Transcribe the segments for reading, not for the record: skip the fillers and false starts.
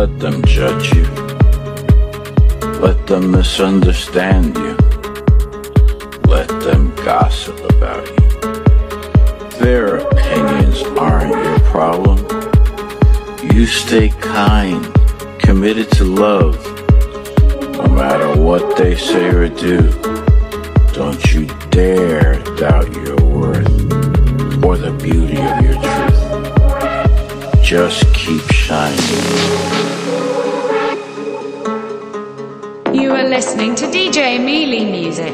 let them judge you. Let them misunderstand you. Let them gossip about you. Their opinions aren't your problem. You stay kind, committed to love, no matter what they say or do. Don't you dare doubt your worth or the beauty of your truth. Just keep shining. You are listening to DJ Mealy Music.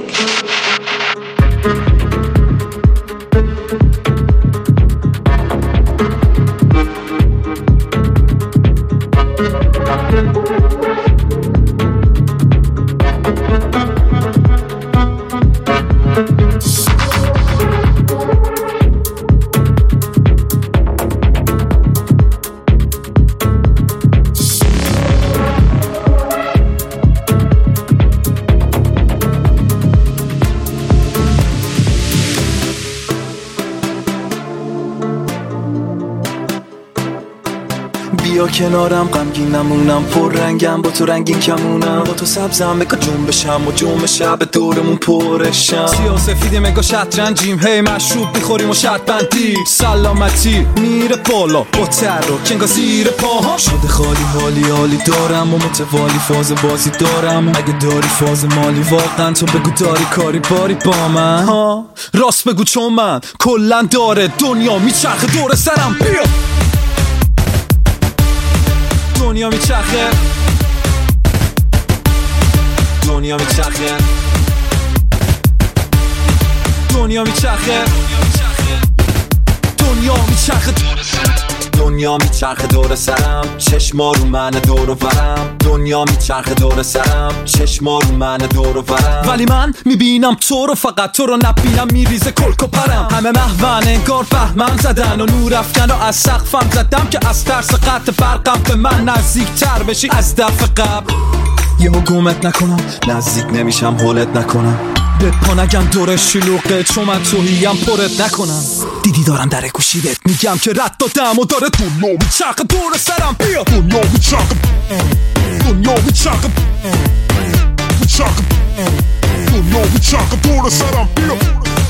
بیا کنارم غمگین نمونم، پر رنگم با تو رنگین کمونم، با تو سبزم مگا جنبشم و جنب شب دورمون پرشم، سیاه سفیدی مگا شطرنجیم، هی مشروب بیخوریم و شرط بندی، سلامتی میره بالا با تر و کنگا زیر پاها، شده خالی حالی حالی دارم و متوالی فاز بازی دارم، اگه داری فاز مالی واقعا تو بگو داری کاری باری با من ها، راست بگو چون من کلن داره دنیا میچرخه دور سرم، بیا دنیا میچرخه، دنیا میچرخه، دنیا میچرخه، دنیا میچرخه دور سرم، دنیا میچرخه دور سرم، چشما رو من دور و برم، دنیا میچرخه دور سرم، چشما رو من دور و برم، ولی من میبینم تو رو، فقط تو رو نبینم میریزه کلک و پرم، همه محون انگار فهمم زدن و نور افکن و از سقفم زدم که از ترس قطع برقم به من نزدیک تر بشی از دفعه قبل، یه گمت نکنم نزدیک نمیشم هولت نکنم، به پا نگم دور شلوغه چون من توهیم پرت نکنم، دیدی دارم در گوشیدت میگم که رد دادم و داره دنیا میچرخه دور سرم، بیا دنیا میچرخه، دنیا میچرخه، میچرخه، دنیا میچرخه دور سرم، بیا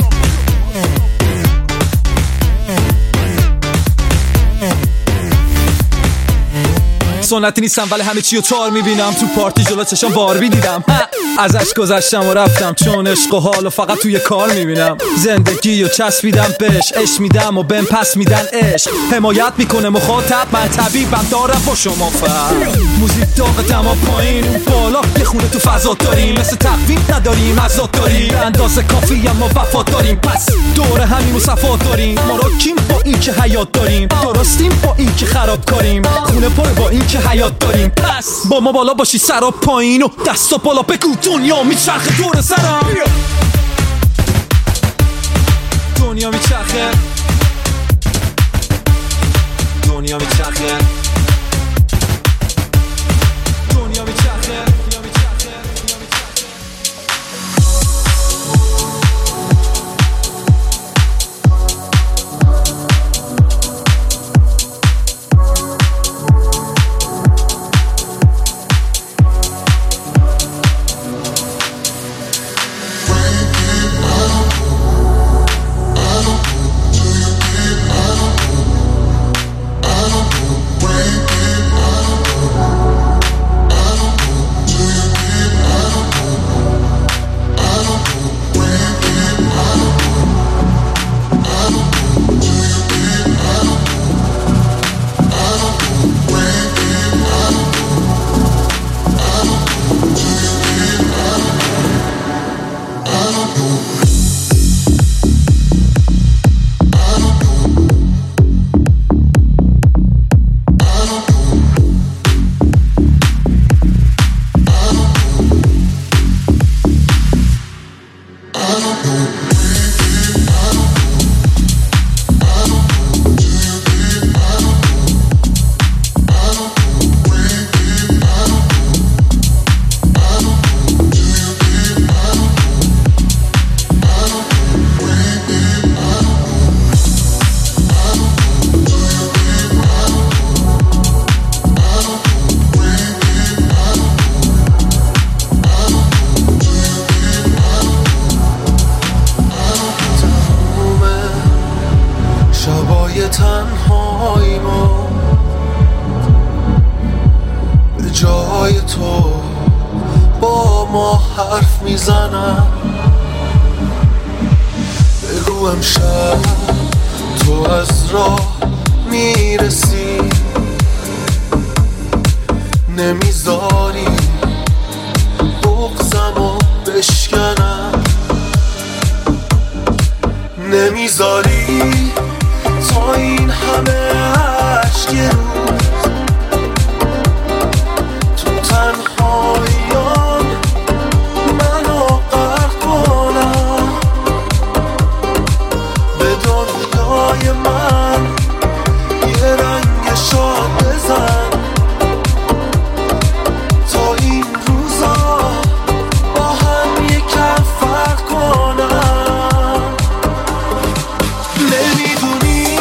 سنتی نیستم ولی همه چی رو تار میبینم، تو پارتی جلو چشم باربی دیدم، ازش گذشتم و رفتم چون عشق و حال و فقط توی کار میبینم، زندگی رو چسبیدم بهش، عشق میدم و بهم پس میدن عشق، حمایت میکنه مخاطب، من طبیبم دارم با شما فرق، موزیک داغ دما پایین اون بالا، یه خونه تو فضا داریم، مثل تقویم نداریم ازاد داریم، اندازه کافی اما وفا داریم، پس دور همین و صفا داریم، ما رو کیم با این که حیات داریم، درستیم با این که خراب کاریم، خونه پر با این که حیات داریم، پس با ما بالا باشی سر و پایین و دست و بالا بگو دنیا میچرخه دور سرم، دنیا میچرخه، دنیا میچرخه، دنیا میچرخه. Rain تو با ما حرف میزنم. بگو امشب تو از راه میرسی، نمیذاری بغضمو بشکنم، نمیذاری تا این همه عشق روز تو تنهاییان منو غرق کنم. به دنیای من یه رنگ شاد بزن تا این روزا با هم یکم فرق کنم. نمیدونی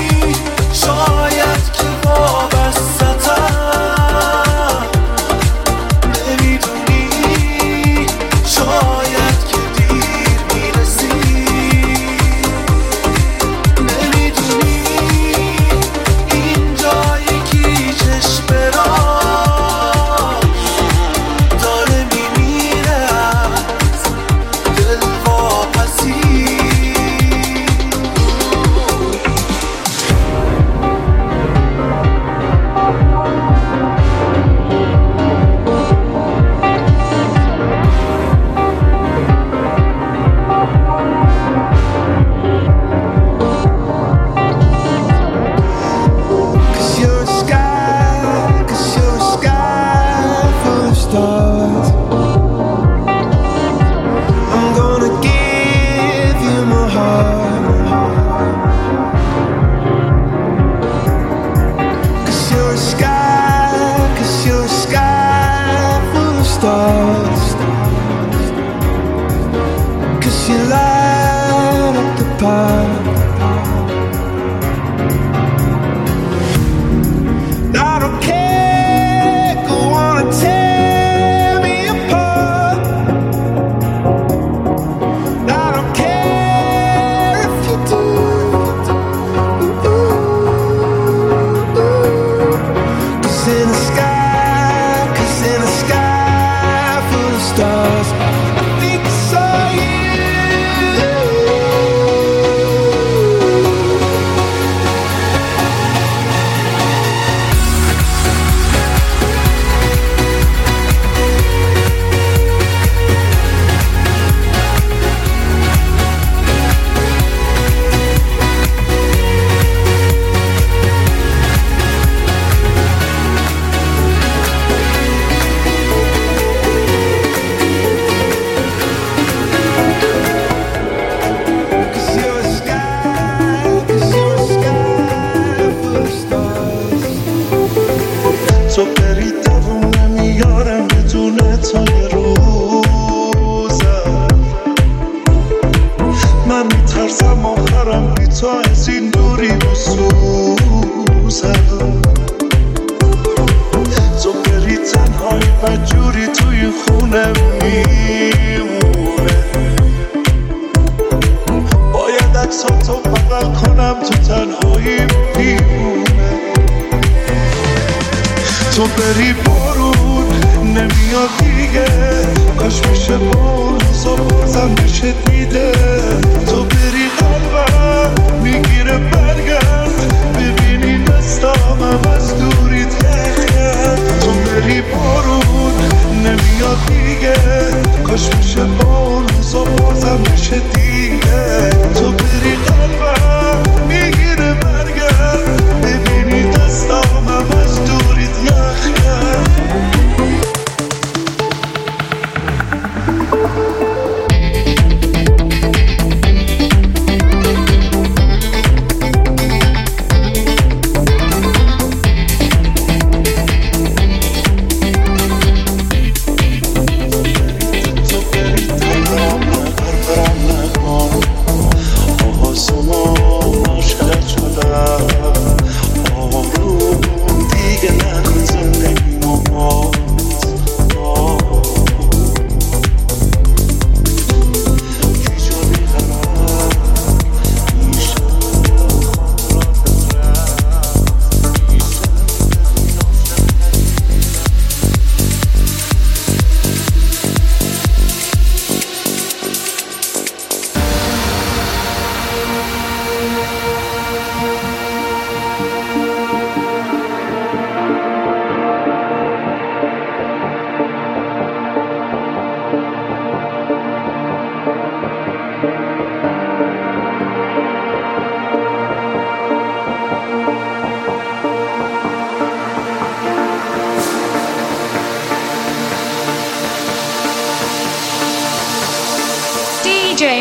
شاید که وابسته‌تم، نمیدونی شاید که دیر میرسی، نمیدونی اینجا یکی چشم براز داره میمیره از دلواپسی. Cause you're a sky full of stars. I'm gonna give you my heart. Cause you're a sky full of stars. Cause you light up the path. I don't care, go on and tear me apart. I don't care if you do. Cause in the sky full of stars, I think I saw you. Cause you're a sky full of stars. تو بری دوون نمیارم بدونه تا یه روزم. من میترسم آخرم بی تو از این دوری بسوزم. تو بری تنهایی بدجوری توی خونه میمونه. باید عکساتو بغل کنم تو تنهایی میمونه. تو بری بارون نمیاد دیگه، کاش میشه بازا بازم بشه دیده. تو بری قلبم میگیره برگرد، ببینی دستامم از دوریت کرد. تو بری بارون نمیاد دیگه، کاش میشه بازا بازم بشه دیگه. تو بری قلبم میگیره برگرد، ببینی دستامم از دوریت یخ کرد.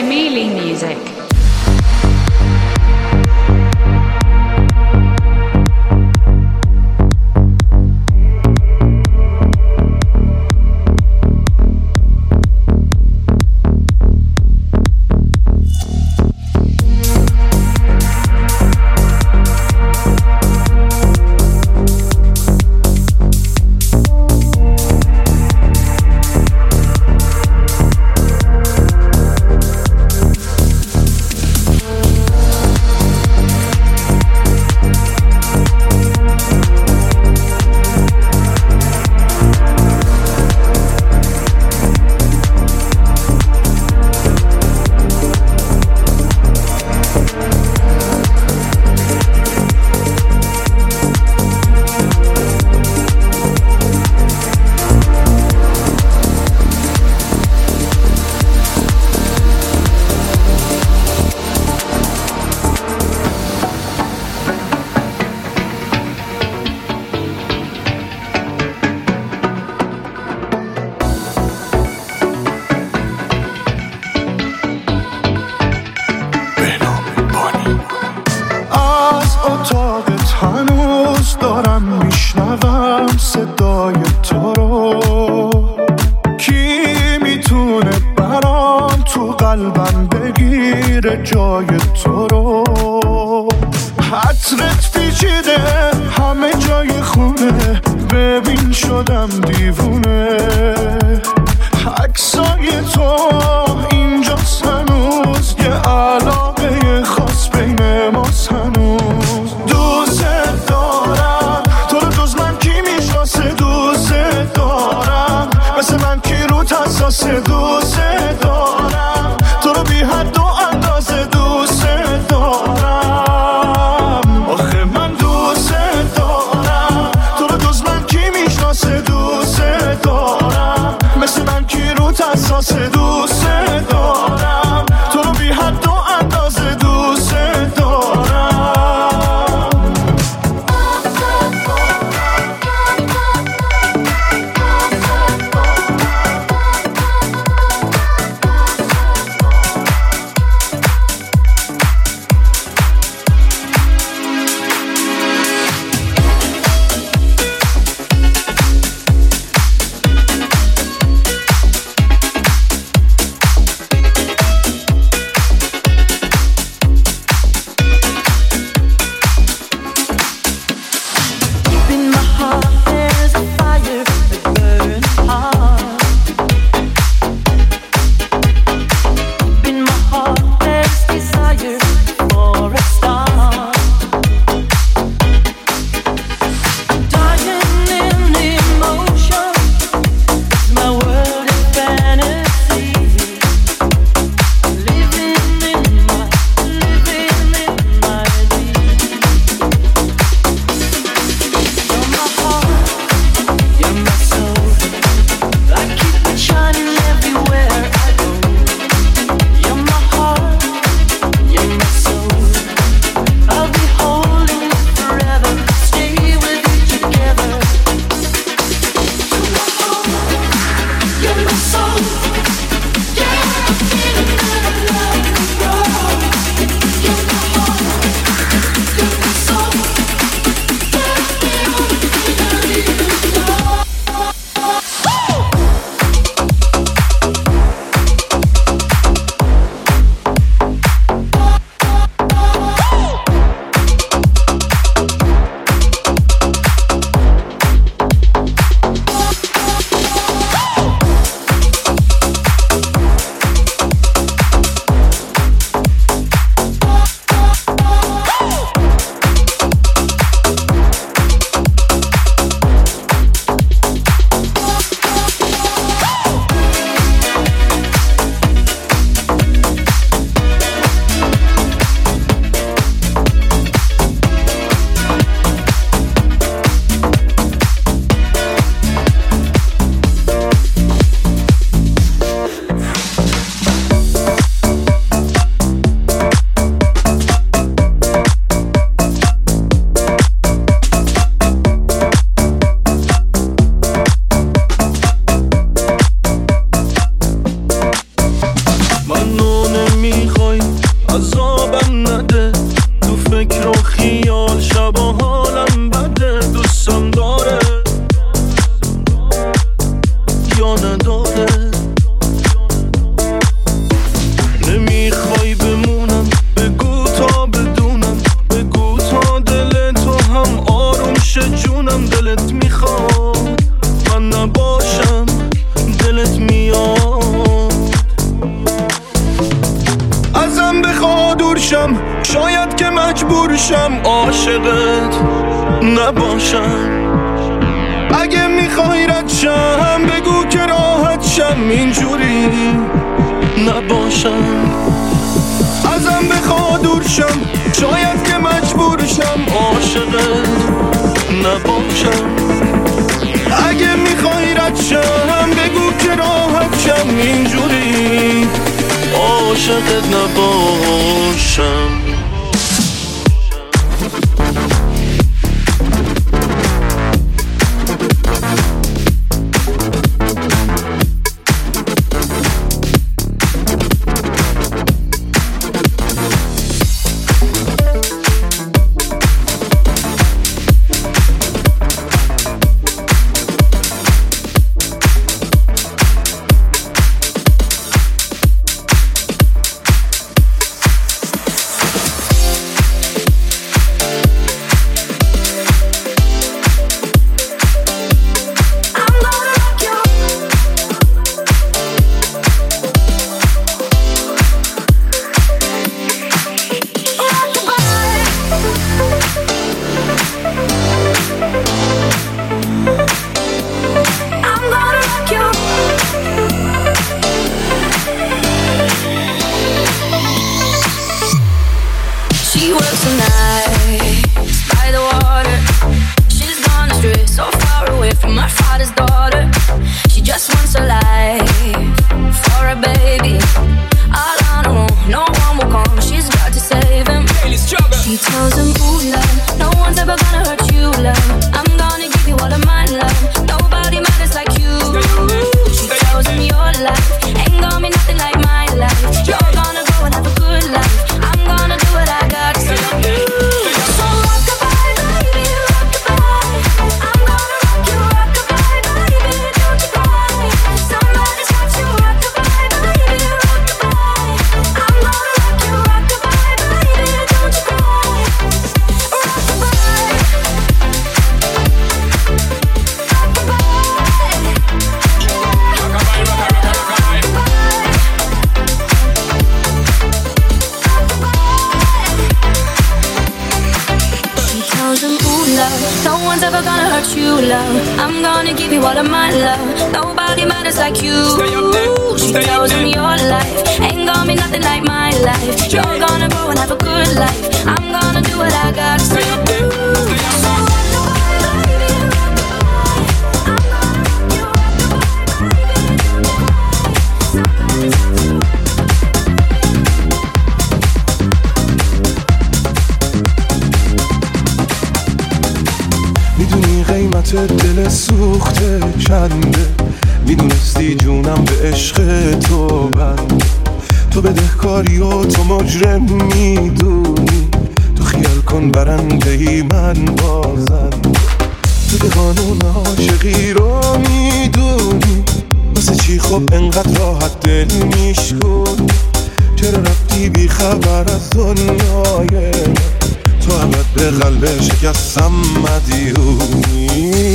Mealy Music. باشم عاشقت نباشم. اگه میخوای رد شم بگو که راحت شم اینجوری نباشم. ازم بخوا دور شم شاید که مجبور شم عاشقت نباشم. اگه میخوای رد شم بگو که راحت شم اینجوری عاشقت نباشم. دل سوخته چنده میدونستی جونم به عشق تو بنده. تو بدهکاری و تو مجرم میدونی تو خیال کن برنده ای من بازنده. تو که قانون عاشقی رو میدونی واسه چی خب انقدر راحت دل میشکنی. چرا رفتی بی خبر از دنیای تو ابد به قلب شکستم مدیونی.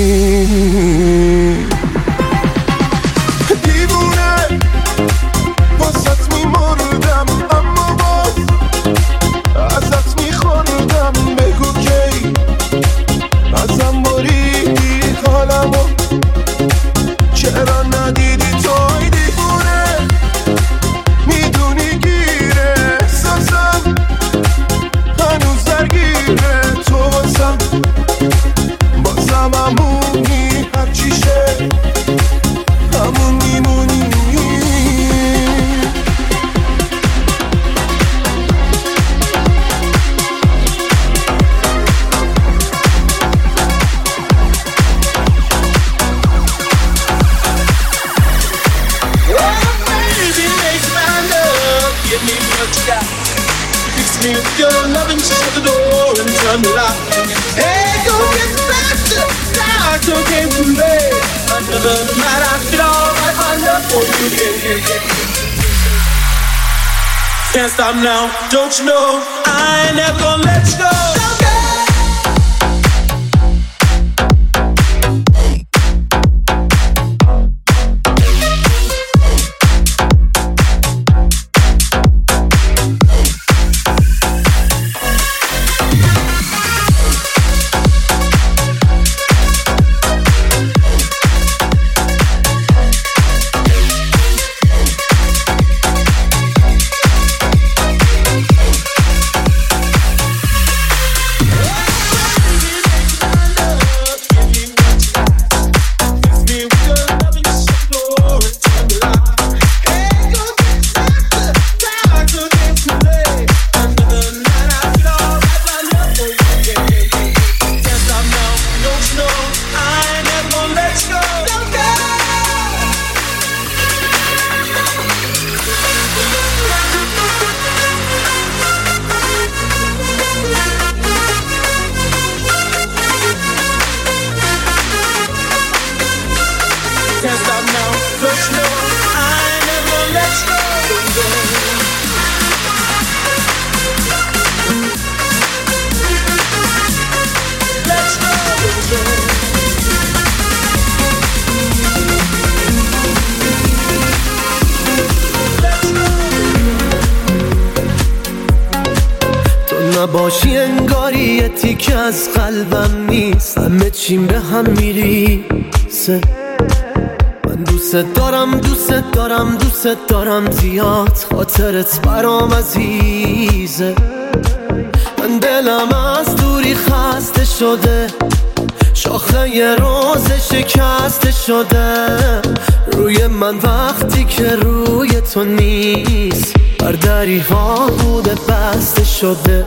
دیوونه واسط میمردم اما باز ازت میخوردم. بگو کی ازم بریدی حالمو چرا ندیدی توی دیوونه. میدونی گیره احساسم هنوز درگیره تو بازم همونی هرچی شه همون میمونی. Fix me with your loving, shut the door and turn the light. Hey, go get faster, start to get too late. Under the mat, I fit all right under for you. Can't stop now, don't you know? I ain't never gonna let you go. نباشی انگاری یه تیکه از قلبم نیست، همه چیم به هم میریزه. من دوست دارم دوست دارم دوست دارم زیاد، خاطرت برام عزیزه. من دلم از دوری خسته شده، شاخه یه روز شکسته شده روی من وقتی که روی تو نیست، بر دریها بوده بسته شده.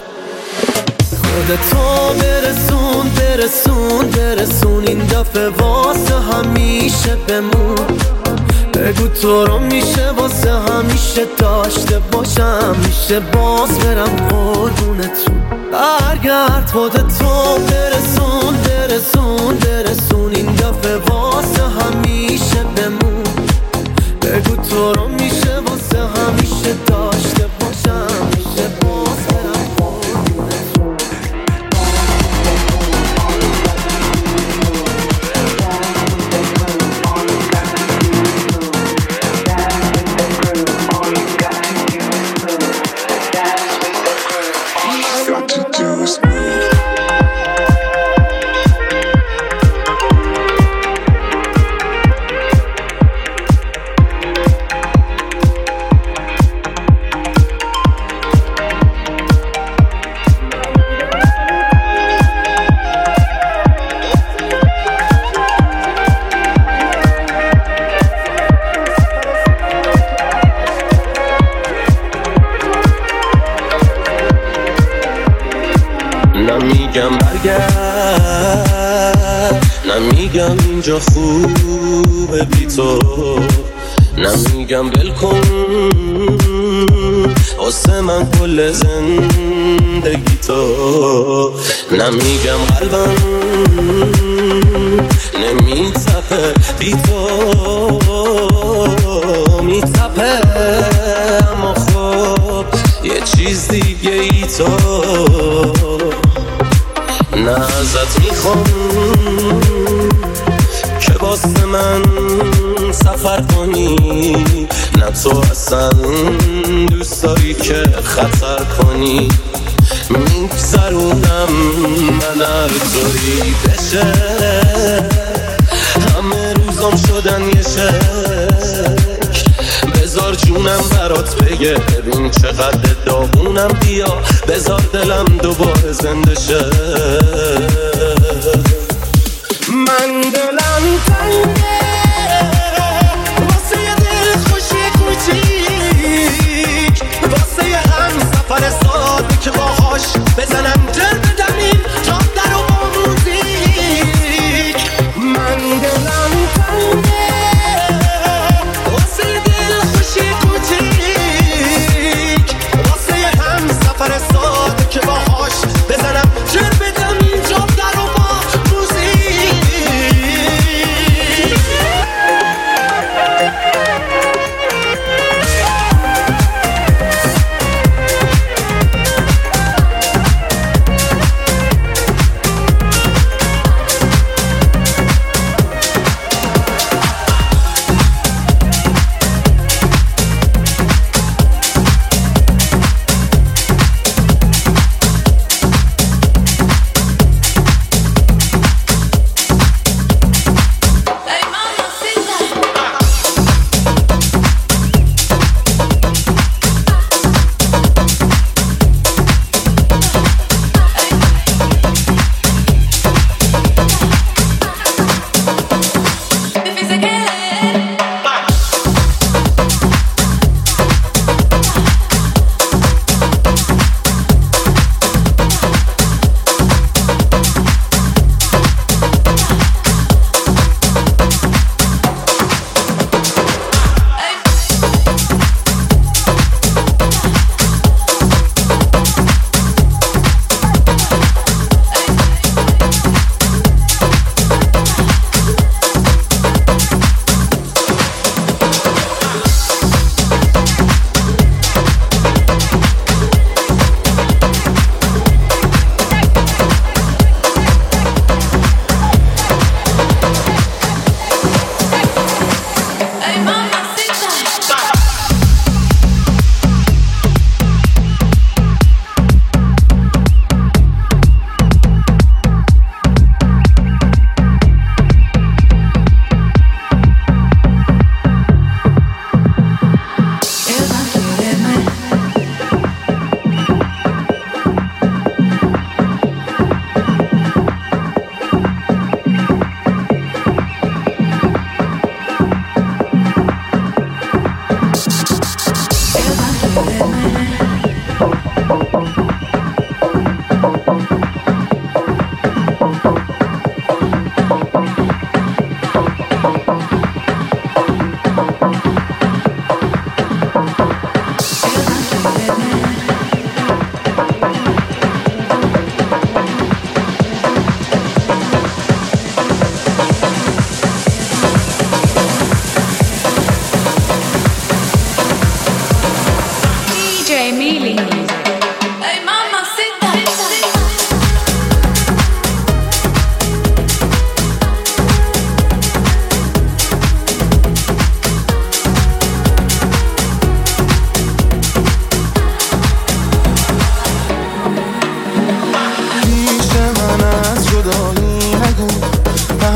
خودتو برسون برسون برسون این دفعه واسه همیشه بمون. بگو تو رو میشه واسه همیشه داشته باشم، میشه باز برم قربونتون. برگرد خودتو برسون برسون برسون این دفعه واسه همیشه بمون. بگو تو رو میشه واسه همیشه داشته باشم، میشه باز برم قربونتون. نمیگم برگرد، نمیگم اینجا خوبه بی تو، نمیگم ول کن واسه من کل زندگی تو، نمیگم قلبم نمیتپه بی تو میتپه، اما خب یه چیز دیگه ای تو. نه ازت میخوام که واسه من سفر کنی، نه تو اصلا دوست داری که خطر کنی. میگذرونم من هر طوری بشه، همه روزام شدن یه شک. بذار جونم برات بگه ببین چقدر داغونم، بیا بذار دلم دوباره زنده شه. من دلم تنگه واسه یه دل خوشی کوچیک، واسه یه هم سفر ساده که باهاش بزنم جر بدم این جاد در و با موزیک. من دلم تنگه واسه یه دل خوشی کوچیک، واسه یه هم سفر ساده که باهاش بزنم جر بدم این جاد در و با موزیک.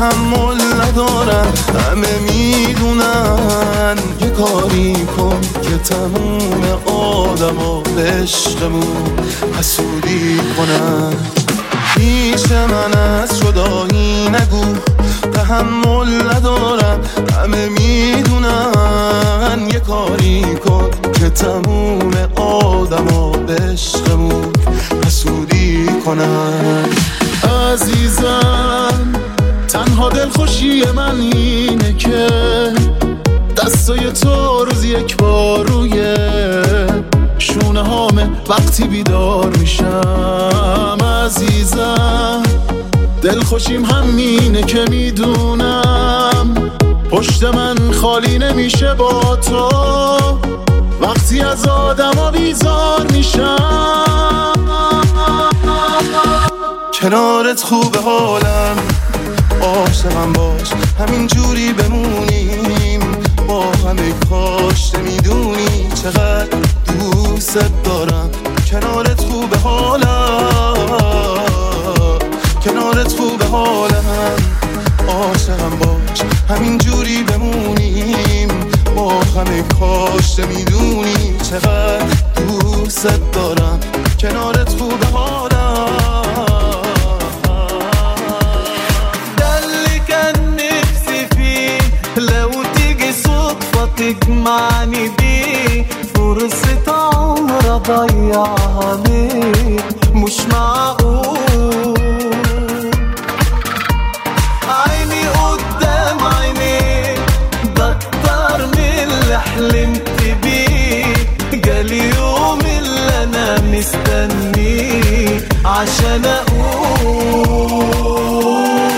تحمل ندارم، همه میدونن. یه کاری کن که تموم آدم ها به عشقمون حسودی کنن. پیش من از جدایی نگو، تحمل ندارم، همه میدونن. یه کاری کن که تموم آدم ها به عشقمون حسودی کنن. عزیزم تنها دلخوشی من اینه که دستای تو روز یک بار روی شونه هامه وقتی بیدار میشم. عزیزم دلخوشیم همینه که میدونم پشت من خالی نمیشه با تو وقتی از آدما بیزار میشم. کنارت خوبه حالم، عاشقم باش همین جوری بمونیم با همه. کاش نمیدونی چقدر دوست دارم. کنارت خوبه حالم، کنارت خوبه حالم، عاشقم باش همین جوری بمونیم با همه. کاش نمیدونی چقدر دوست دارم. کنارت خوبه حالم. تجمعني بيه فرصة عمر أضيعها ليه؟ مش معقول عيني قدام عينيك ده أكتر من اللي حلمت بيه. جالي يوم اللي أنا مستنيه عشان أقول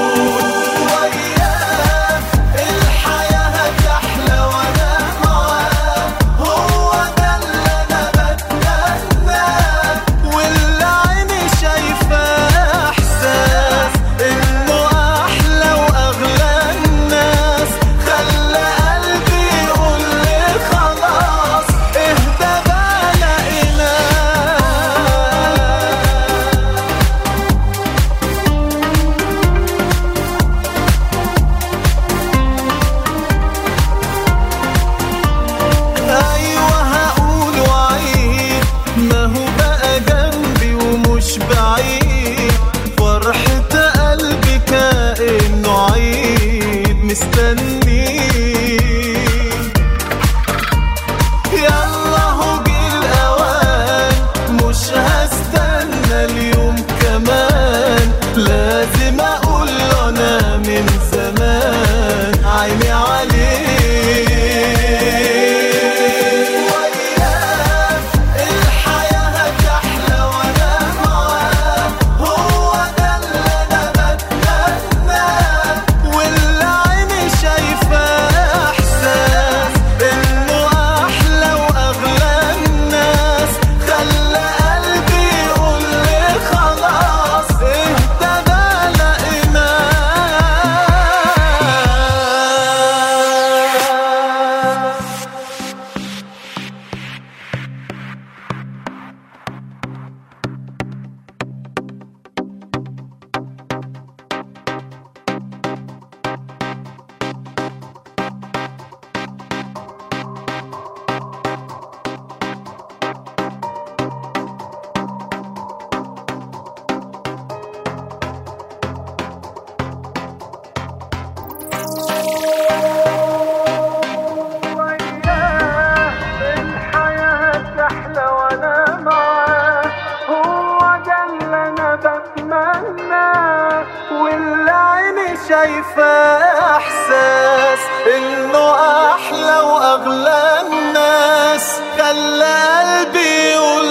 شايفة احساس انه احلى واغلى الناس خلى قلبي يقول